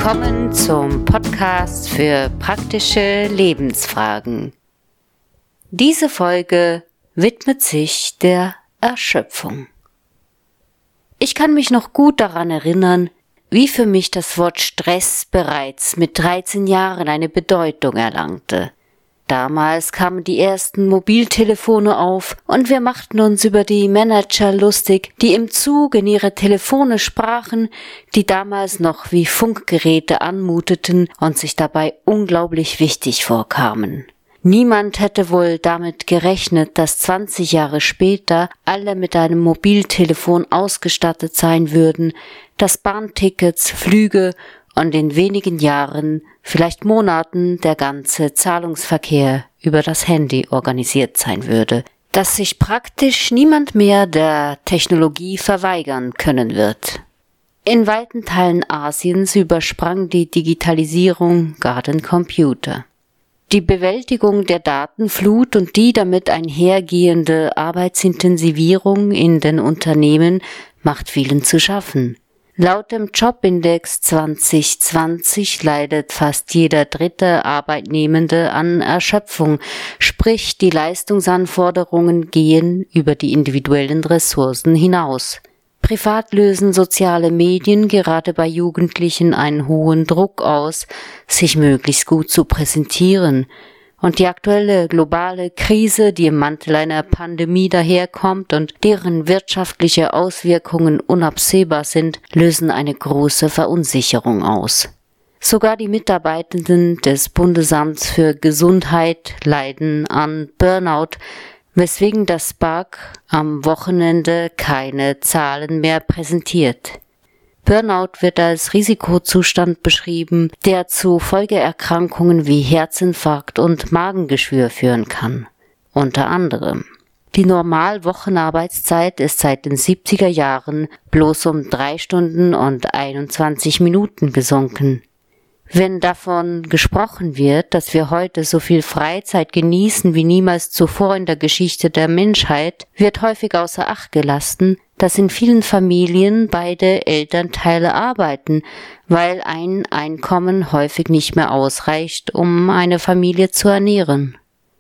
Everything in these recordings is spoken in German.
Willkommen zum Podcast für praktische Lebensfragen. Diese Folge widmet sich der Erschöpfung. Ich kann mich noch gut daran erinnern, wie für mich das Wort Stress bereits mit 13 Jahren eine Bedeutung erlangte. Damals kamen die ersten Mobiltelefone auf und wir machten uns über die Manager lustig, die im Zug in ihre Telefone sprachen, die damals noch wie Funkgeräte anmuteten und sich dabei unglaublich wichtig vorkamen. Niemand hätte wohl damit gerechnet, dass 20 Jahre später alle mit einem Mobiltelefon ausgestattet sein würden, dass Bahntickets, Flüge und in wenigen Jahren, vielleicht Monaten, der ganze Zahlungsverkehr über das Handy organisiert sein würde, dass sich praktisch niemand mehr der Technologie verweigern können wird. In weiten Teilen Asiens übersprang die Digitalisierung gar den Computer. Die Bewältigung der Datenflut und die damit einhergehende Arbeitsintensivierung in den Unternehmen macht vielen zu schaffen. Laut dem Jobindex 2020 leidet fast jeder dritte Arbeitnehmende an Erschöpfung, sprich die Leistungsanforderungen gehen über die individuellen Ressourcen hinaus. Privat lösen soziale Medien gerade bei Jugendlichen einen hohen Druck aus, sich möglichst gut zu präsentieren. Und die aktuelle globale Krise, die im Mantel einer Pandemie daherkommt und deren wirtschaftliche Auswirkungen unabsehbar sind, lösen eine große Verunsicherung aus. Sogar die Mitarbeitenden des Bundesamts für Gesundheit leiden an Burnout, weswegen das BAG am Wochenende keine Zahlen mehr präsentiert. Burnout wird als Risikozustand beschrieben, der zu Folgeerkrankungen wie Herzinfarkt und Magengeschwür führen kann. Unter anderem. Die Normalwochenarbeitszeit ist seit den 70er Jahren bloß um 3 Stunden und 21 Minuten gesunken. Wenn davon gesprochen wird, dass wir heute so viel Freizeit genießen wie niemals zuvor in der Geschichte der Menschheit, wird häufig außer Acht gelassen, dass in vielen Familien beide Elternteile arbeiten, weil ein Einkommen häufig nicht mehr ausreicht, um eine Familie zu ernähren.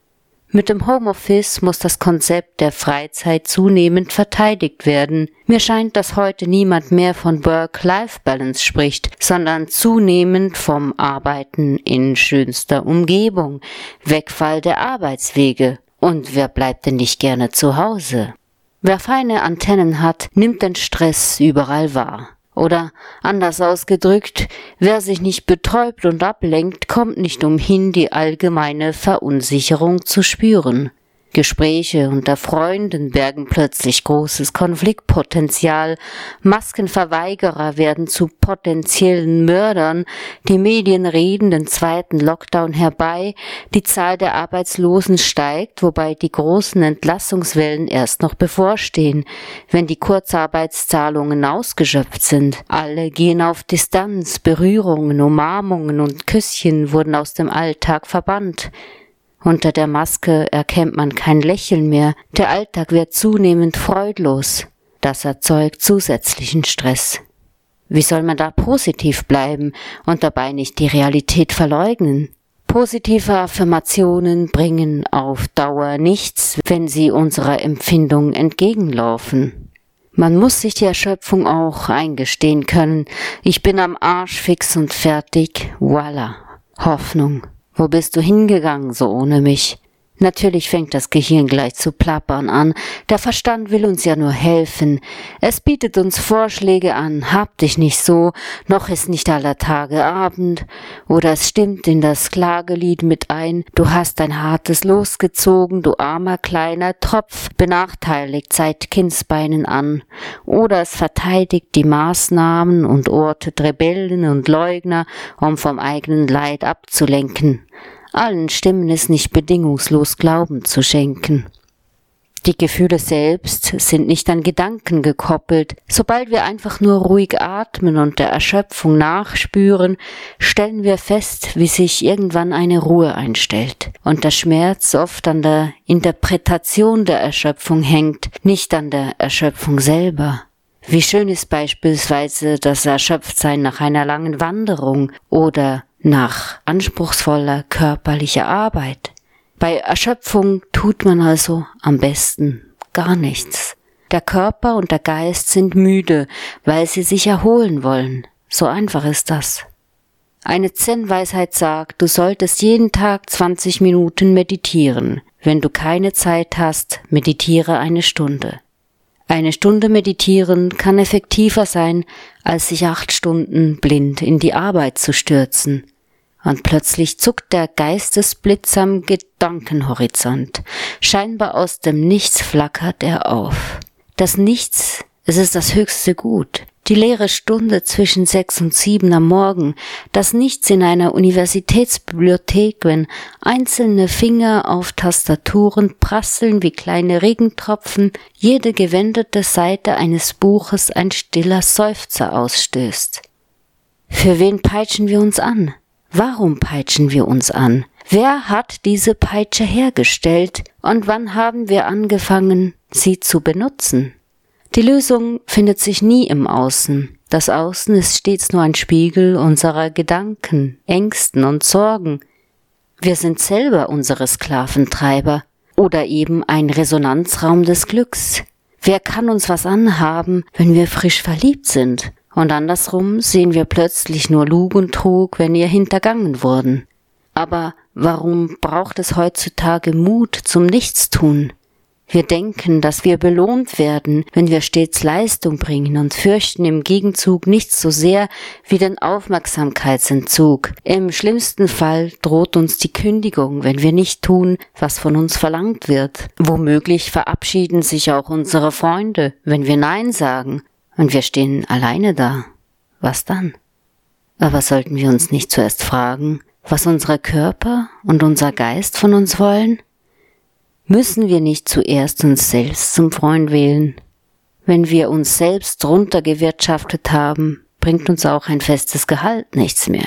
Mit dem Homeoffice muss das Konzept der Freizeit zunehmend verteidigt werden. Mir scheint, dass heute niemand mehr von Work-Life-Balance spricht, sondern zunehmend vom Arbeiten in schönster Umgebung, Wegfall der Arbeitswege. Und wer bleibt denn nicht gerne zu Hause? Wer feine Antennen hat, nimmt den Stress überall wahr. Oder anders ausgedrückt, wer sich nicht betäubt und ablenkt, kommt nicht umhin, die allgemeine Verunsicherung zu spüren. Gespräche unter Freunden bergen plötzlich großes Konfliktpotenzial, Maskenverweigerer werden zu potenziellen Mördern, die Medien reden den zweiten Lockdown herbei, die Zahl der Arbeitslosen steigt, wobei die großen Entlassungswellen erst noch bevorstehen, wenn die Kurzarbeitszahlungen ausgeschöpft sind. Alle gehen auf Distanz, Berührungen, Umarmungen und Küsschen wurden aus dem Alltag verbannt. Unter der Maske erkennt man kein Lächeln mehr, der Alltag wird zunehmend freudlos. Das erzeugt zusätzlichen Stress. Wie soll man da positiv bleiben und dabei nicht die Realität verleugnen? Positive Affirmationen bringen auf Dauer nichts, wenn sie unserer Empfindung entgegenlaufen. Man muss sich die Erschöpfung auch eingestehen können. Ich bin am Arsch fix und fertig. Voila. Hoffnung. Wo bist du hingegangen, so ohne mich? Natürlich fängt das Gehirn gleich zu plappern an. Der Verstand will uns ja nur helfen. Es bietet uns Vorschläge an. Hab dich nicht so, noch ist nicht aller Tage Abend. Oder es stimmt in das Klagelied mit ein. Du hast ein hartes Los gezogen, du armer kleiner Tropf, benachteiligt seit Kindsbeinen an. Oder es verteidigt die Maßnahmen und ortet Rebellen und Leugner, um vom eigenen Leid abzulenken. Allen Stimmen ist nicht bedingungslos Glauben zu schenken. Die Gefühle selbst sind nicht an Gedanken gekoppelt. Sobald wir einfach nur ruhig atmen und der Erschöpfung nachspüren, stellen wir fest, wie sich irgendwann eine Ruhe einstellt und der Schmerz oft an der Interpretation der Erschöpfung hängt, nicht an der Erschöpfung selber. Wie schön ist beispielsweise das Erschöpftsein nach einer langen Wanderung oder nach anspruchsvoller körperlicher Arbeit. Bei Erschöpfung tut man also am besten gar nichts. Der Körper und der Geist sind müde, weil sie sich erholen wollen. So einfach ist das. Eine Zen-Weisheit sagt, du solltest jeden Tag 20 Minuten meditieren. Wenn du keine Zeit hast, meditiere eine Stunde. Eine Stunde meditieren kann effektiver sein, als sich 8 Stunden blind in die Arbeit zu stürzen. Und plötzlich zuckt der Geistesblitz am Gedankenhorizont. Scheinbar aus dem Nichts flackert er auf. Das Nichts, es ist das höchste Gut. Die leere Stunde zwischen 6 und 7 am Morgen, das Nichts in einer Universitätsbibliothek, wenn einzelne Finger auf Tastaturen prasseln wie kleine Regentropfen, jede gewendete Seite eines Buches ein stiller Seufzer ausstößt. Für wen peitschen wir uns an? Warum peitschen wir uns an? Wer hat diese Peitsche hergestellt und wann haben wir angefangen, sie zu benutzen? Die Lösung findet sich nie im Außen. Das Außen ist stets nur ein Spiegel unserer Gedanken, Ängsten und Sorgen. Wir sind selber unsere Sklaventreiber oder eben ein Resonanzraum des Glücks. Wer kann uns was anhaben, wenn wir frisch verliebt sind? Und andersrum sehen wir plötzlich nur Lug und Trug, wenn wir hintergangen wurden. Aber warum braucht es heutzutage Mut zum Nichtstun? Wir denken, dass wir belohnt werden, wenn wir stets Leistung bringen und fürchten im Gegenzug nichts so sehr wie den Aufmerksamkeitsentzug. Im schlimmsten Fall droht uns die Kündigung, wenn wir nicht tun, was von uns verlangt wird. Womöglich verabschieden sich auch unsere Freunde, wenn wir Nein sagen, und wir stehen alleine da. Was dann? Aber sollten wir uns nicht zuerst fragen, was unsere Körper und unser Geist von uns wollen? Müssen wir nicht zuerst uns selbst zum Freund wählen? Wenn wir uns selbst runtergewirtschaftet haben, bringt uns auch ein festes Gehalt nichts mehr.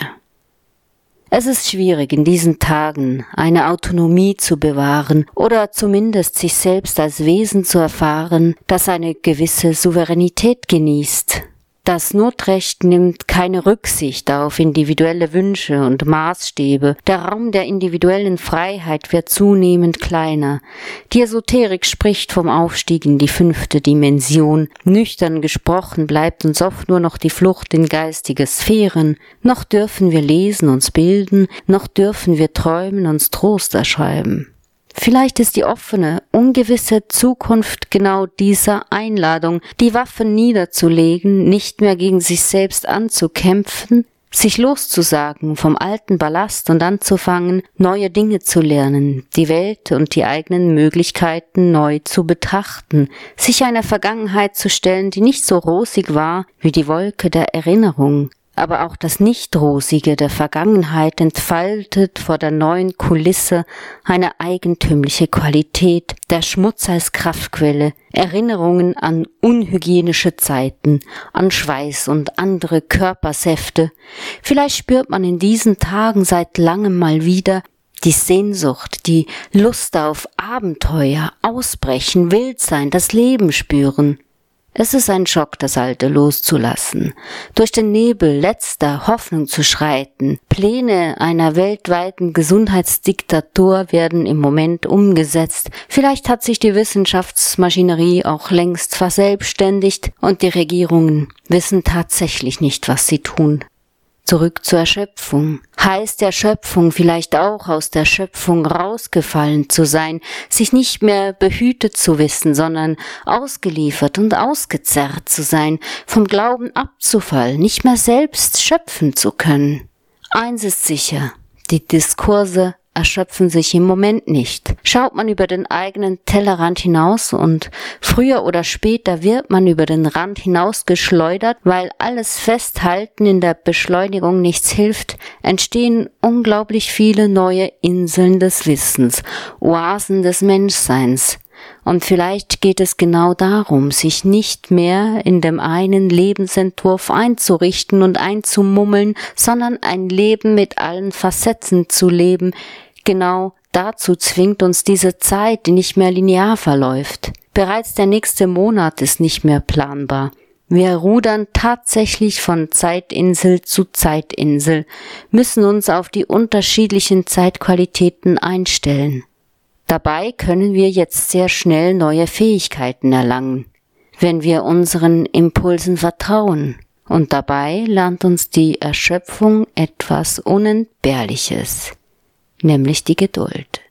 Es ist schwierig, in diesen Tagen eine Autonomie zu bewahren oder zumindest sich selbst als Wesen zu erfahren, das eine gewisse Souveränität genießt. Das Notrecht nimmt keine Rücksicht auf individuelle Wünsche und Maßstäbe. Der Raum der individuellen Freiheit wird zunehmend kleiner. Die Esoterik spricht vom Aufstieg in die 5. Dimension. Nüchtern gesprochen bleibt uns oft nur noch die Flucht in geistige Sphären. Noch dürfen wir lesen, uns bilden, noch dürfen wir träumen, uns Trost erschreiben. Vielleicht ist die offene, ungewisse Zukunft genau dieser Einladung, die Waffen niederzulegen, nicht mehr gegen sich selbst anzukämpfen, sich loszusagen vom alten Ballast und anzufangen, neue Dinge zu lernen, die Welt und die eigenen Möglichkeiten neu zu betrachten, sich einer Vergangenheit zu stellen, die nicht so rosig war wie die Wolke der Erinnerung. Aber auch das Nicht-Rosige der Vergangenheit entfaltet vor der neuen Kulisse eine eigentümliche Qualität, der Schmutz als Kraftquelle, Erinnerungen an unhygienische Zeiten, an Schweiß und andere Körpersäfte. Vielleicht spürt man in diesen Tagen seit langem mal wieder die Sehnsucht, die Lust auf Abenteuer, Ausbrechen, Wildsein, das Leben spüren. Es ist ein Schock, das Alte loszulassen, durch den Nebel letzter Hoffnung zu schreiten. Pläne einer weltweiten Gesundheitsdiktatur werden im Moment umgesetzt. Vielleicht hat sich die Wissenschaftsmaschinerie auch längst verselbstständigt und die Regierungen wissen tatsächlich nicht, was sie tun. Zurück zur Erschöpfung. Heißt Erschöpfung vielleicht auch aus der Schöpfung rausgefallen zu sein, sich nicht mehr behütet zu wissen, sondern ausgeliefert und ausgezerrt zu sein, vom Glauben abzufallen, nicht mehr selbst schöpfen zu können. Eins ist sicher, die Diskurse erschöpfen sich im Moment nicht. Schaut man über den eigenen Tellerrand hinaus und früher oder später wird man über den Rand hinausgeschleudert, weil alles Festhalten in der Beschleunigung nichts hilft, entstehen unglaublich viele neue Inseln des Wissens, Oasen des Menschseins. Und vielleicht geht es genau darum, sich nicht mehr in dem einen Lebensentwurf einzurichten und einzumummeln, sondern ein Leben mit allen Facetten zu leben. Genau dazu zwingt uns diese Zeit, die nicht mehr linear verläuft. Bereits der nächste Monat ist nicht mehr planbar. Wir rudern tatsächlich von Zeitinsel zu Zeitinsel, müssen uns auf die unterschiedlichen Zeitqualitäten einstellen. Dabei können wir jetzt sehr schnell neue Fähigkeiten erlangen, wenn wir unseren Impulsen vertrauen. Und dabei lernt uns die Erschöpfung etwas Unentbehrliches, nämlich die Geduld.